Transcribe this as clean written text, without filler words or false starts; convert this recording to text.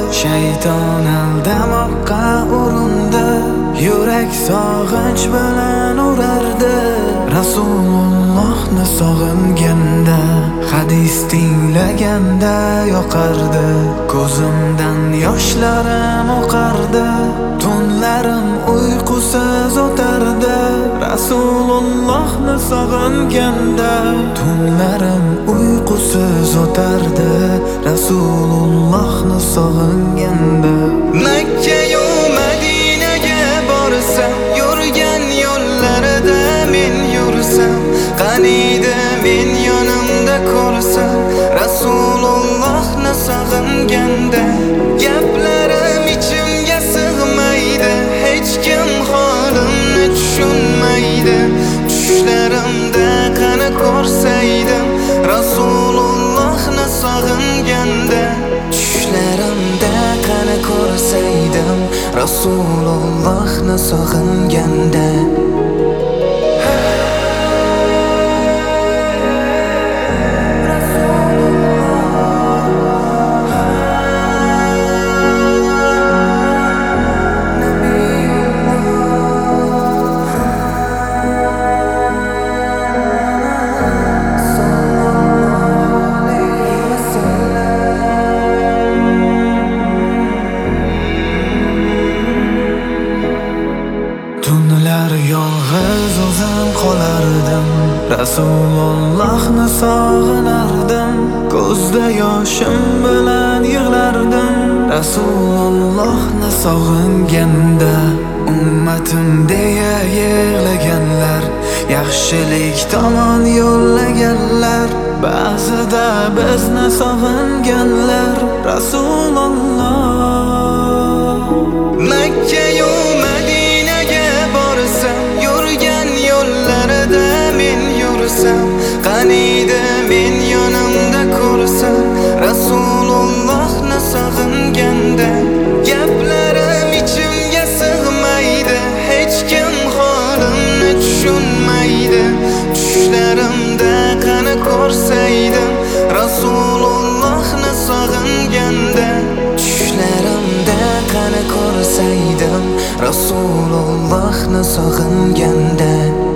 Shayton aldamoqqa urindi, yurak sog'inch bilan urardi. Rasulullohni sog'inganda, hadis tinglaganda yoqardi. Ko'zimdan yoshlarim oqardi, tunlarim uyqusiz o'tardi. Rasulullohni sog'inganda, tunlarim uyqusiz o'tardi. Rasulullohni sog'inganda. Makka-yu Madinaga borsam, yurgan yo'llarida men yursam, qaniydi men yonimda ko'rsam, Rasulullohni sog'inganda. Gaplarim ichimga sig'maydi, hech kim holimni tushunmaydi. Tushlarimda qani ko'rsaydim, Rasulullohni sog'inganda. Tushlarimda qani ko'rsaydim, Rasulullohni sog'inganda. Tunlar yolg'iz o'zim qolardim, Rasulullohni sog'inardim. Ko'zda yoshim bilan yig'lardim, Rasulullohni sog'inganda. Ummatim deya yig'laganlar, yaxshilik tomon yo'llaganlar. Ba'zida bizni sog'inganlar, Rasululloh. Makka-yu Madinaga borsam, yurgan yo'llarida men yursam, qaniydi men yonimda ko'rsam, Rasulullohni sog'inganda. Gaplarim ichimga sig'maydi, hech kim holimni tushunmaydi. Tushlarimda qani ko'rsaydim, Rasulullohni sog'inganda. Tushlarimda qani ko'rsaydim, Rasulullohni sog'inganda.